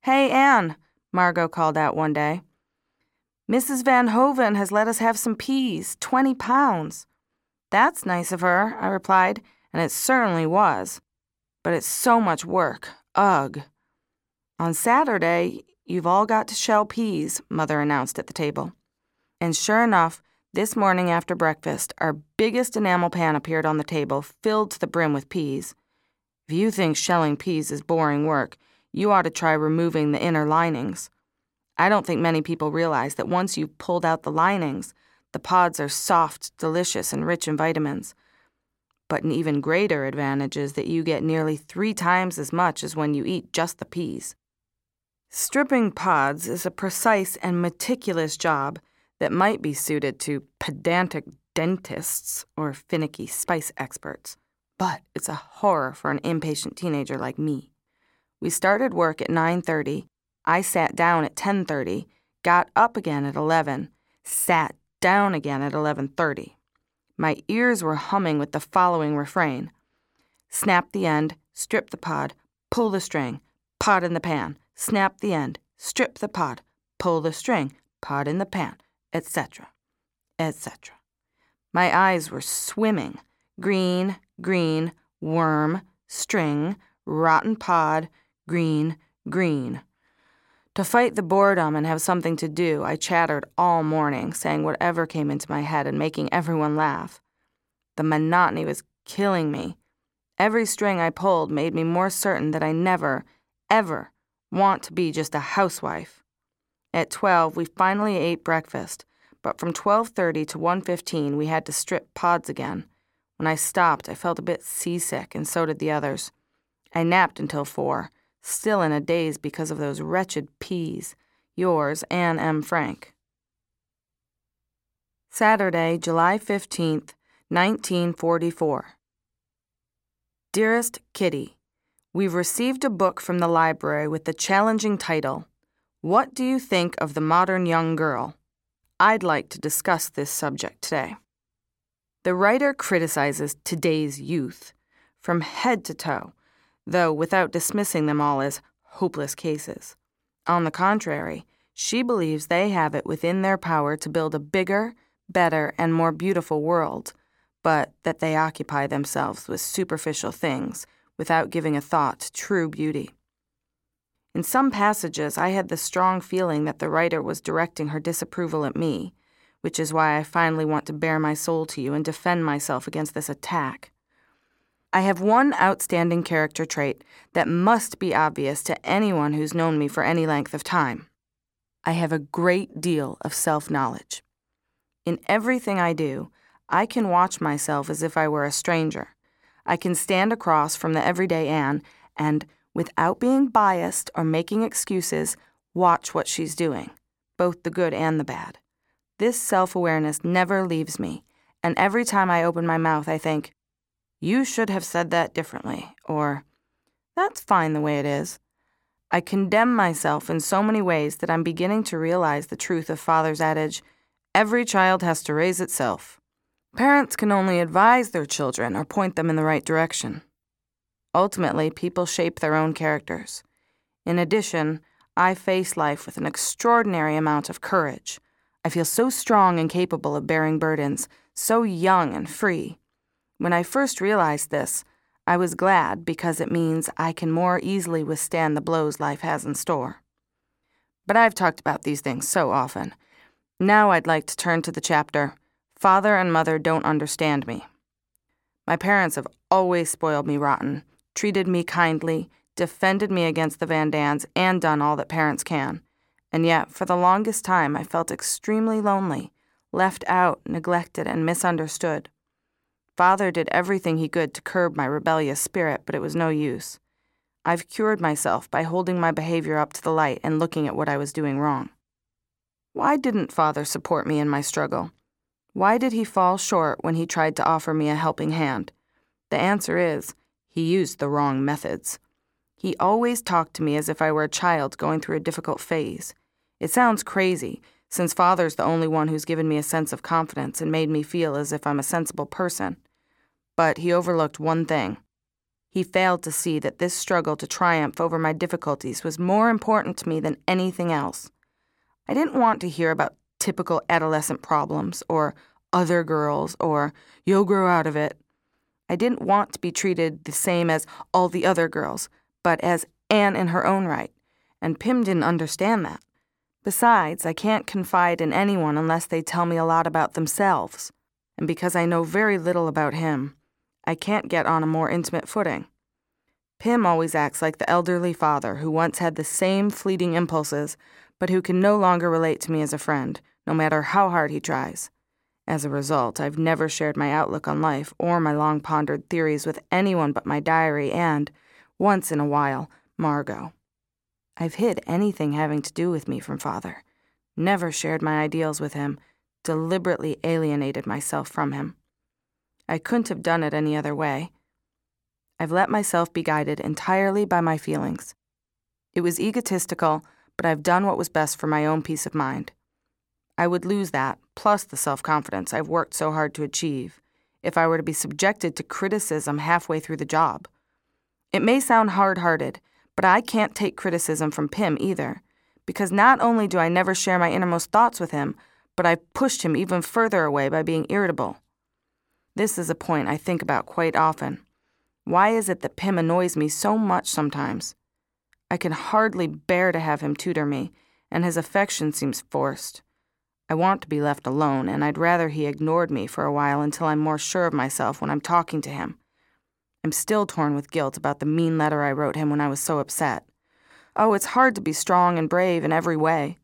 "Hey, Anne," Margot called out one day. "Mrs. Van Hoven has let us have some peas, 20 pounds. "That's nice of her," I replied, and it certainly was. "But it's so much work. Ugh." "On Saturday, you've all got to shell peas," Mother announced at the table. And sure enough, this morning after breakfast, our biggest enamel pan appeared on the table, filled to the brim with peas. If you think shelling peas is boring work, you ought to try removing the inner linings. I don't think many people realize that once you've pulled out the linings, the pods are soft, delicious, and rich in vitamins. But an even greater advantage is that you get nearly 3 times as much as when you eat just the peas. Stripping pods is a precise and meticulous job that might be suited to pedantic dentists or finicky spice experts, but it's a horror for an impatient teenager like me. We started work at 9:30, I sat down at 10:30, got up again at 11, sat down again at 11:30. My ears were humming with the following refrain: snap the end, strip the pod, pull the string, pod in the pan, snap the end, strip the pod, pull the string, pod in the pan, etc., etc. My eyes were swimming. Green, green, worm, string, rotten pod, green, green. To fight the boredom and have something to do, I chattered all morning, saying whatever came into my head and making everyone laugh. The monotony was killing me. Every string I pulled made me more certain that I never, ever want to be just a housewife. At 12, we finally ate breakfast, but from 12:30 to 1:15, we had to strip pods again. When I stopped, I felt a bit seasick, and so did the others. I napped until 4, still in a daze because of those wretched peas. Yours, Anne M. Frank. Saturday, July 15th, 1944. Dearest Kitty, we've received a book from the library with the challenging title, "What Do You Think of the Modern Young Girl?" I'd like to discuss this subject today. The writer criticizes today's youth from head to toe, though without dismissing them all as hopeless cases. On the contrary, she believes they have it within their power to build a bigger, better, and more beautiful world, but that they occupy themselves with superficial things without giving a thought to true beauty. In some passages, I had the strong feeling that the writer was directing her disapproval at me, which is why I finally want to bare my soul to you and defend myself against this attack. I have one outstanding character trait that must be obvious to anyone who's known me for any length of time. I have a great deal of self-knowledge. In everything I do, I can watch myself as if I were a stranger. I can stand across from the everyday Anne and, without being biased or making excuses, watch what she's doing, both the good and the bad. This self-awareness never leaves me, and every time I open my mouth, I think, "You should have said that differently," or, "That's fine the way it is." I condemn myself in so many ways that I'm beginning to realize the truth of Father's adage, "Every child has to raise itself." Parents can only advise their children or point them in the right direction. Ultimately, people shape their own characters. In addition, I face life with an extraordinary amount of courage. I feel so strong and capable of bearing burdens, so young and free. When I first realized this, I was glad because it means I can more easily withstand the blows life has in store. But I've talked about these things so often. Now I'd like to turn to the chapter, Father and Mother Don't Understand Me. My parents have always spoiled me rotten, treated me kindly, defended me against the Van Dans, and done all that parents can. And yet, for the longest time, I felt extremely lonely, left out, neglected, and misunderstood. Father did everything he could to curb my rebellious spirit, but it was no use. I've cured myself by holding my behavior up to the light and looking at what I was doing wrong. Why didn't Father support me in my struggle? Why did he fall short when he tried to offer me a helping hand? The answer is, he used the wrong methods. He always talked to me as if I were a child going through a difficult phase. It sounds crazy, since Father's the only one who's given me a sense of confidence and made me feel as if I'm a sensible person. But he overlooked one thing. He failed to see that this struggle to triumph over my difficulties was more important to me than anything else. I didn't want to hear about typical adolescent problems, or other girls, or you'll grow out of it. I didn't want to be treated the same as all the other girls, but as Anne in her own right, and Pim didn't understand that. Besides, I can't confide in anyone unless they tell me a lot about themselves, and because I know very little about him, I can't get on a more intimate footing. Pim always acts like the elderly father who once had the same fleeting impulses, but who can no longer relate to me as a friend, no matter how hard he tries. As a result, I've never shared my outlook on life or my long-pondered theories with anyone but my diary and, once in a while, Margot. I've hid anything having to do with me from Father, never shared my ideals with him, deliberately alienated myself from him. I couldn't have done it any other way. I've let myself be guided entirely by my feelings. It was egotistical, but I've done what was best for my own peace of mind. I would lose that, plus the self-confidence I've worked so hard to achieve, if I were to be subjected to criticism halfway through the job. It may sound hard-hearted, but I can't take criticism from Pim either, because not only do I never share my innermost thoughts with him, but I've pushed him even further away by being irritable. This is a point I think about quite often. Why is it that Pim annoys me so much sometimes? I can hardly bear to have him tutor me, and his affection seems forced. I want to be left alone, and I'd rather he ignored me for a while until I'm more sure of myself when I'm talking to him. I'm still torn with guilt about the mean letter I wrote him when I was so upset. Oh, it's hard to be strong and brave in every way.